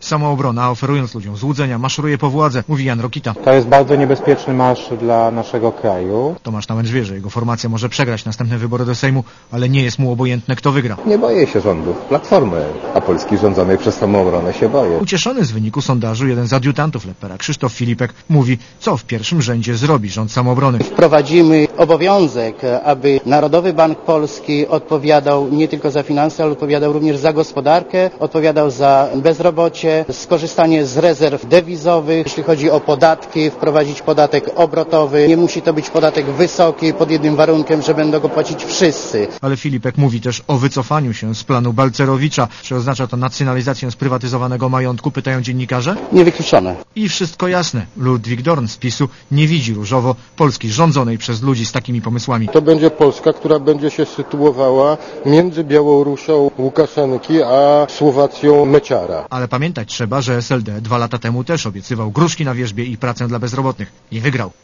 Samoobrona, oferując ludziom złudzenia, maszeruje po władzę, mówi Jan Rokita. To jest bardzo niebezpieczny marsz dla naszego kraju. Tomasz Nałęcz wie, że jego formacja może przegrać następne wybory do Sejmu, ale nie jest mu obojętne, kto wygra. Nie boję się rządów Platformy, a Polski rządzonej przez Samoobronę się boję. Ucieszony z wyniku sondażu jeden z adiutantów Leppera, Krzysztof Filipek, mówi, co w pierwszym rzędzie zrobi rząd Samoobrony. Wprowadzimy obowiązek, aby Narodowy Bank Polski odpowiadał nie tylko za finanse, ale odpowiadał również za gospodarkę, odpowiadał za bezrobocie, skorzystanie z rezerw dewizowych. Jeśli chodzi o podatki, wprowadzić podatek obrotowy. Nie musi to być podatek wysoki, pod jednym warunkiem, że będą go płacić wszyscy. Ale Filipek mówi też o wycofaniu się z planu Balcerowicza. Czy oznacza to nacjonalizację sprywatyzowanego majątku, pytają dziennikarze? Niewykluczone. I wszystko jasne. Ludwik Dorn z PiS-u nie widzi różowo Polski rządzonej przez ludzi z takimi pomysłami. To będzie Polska, która będzie się sytuowała między Białorusią Łukaszenki a Słowacją Meciara. Ale pamiętać trzeba, że SLD 2 lata temu też obiecywał gruszki na wierzbie i pracę dla bezrobotnych. I wygrał.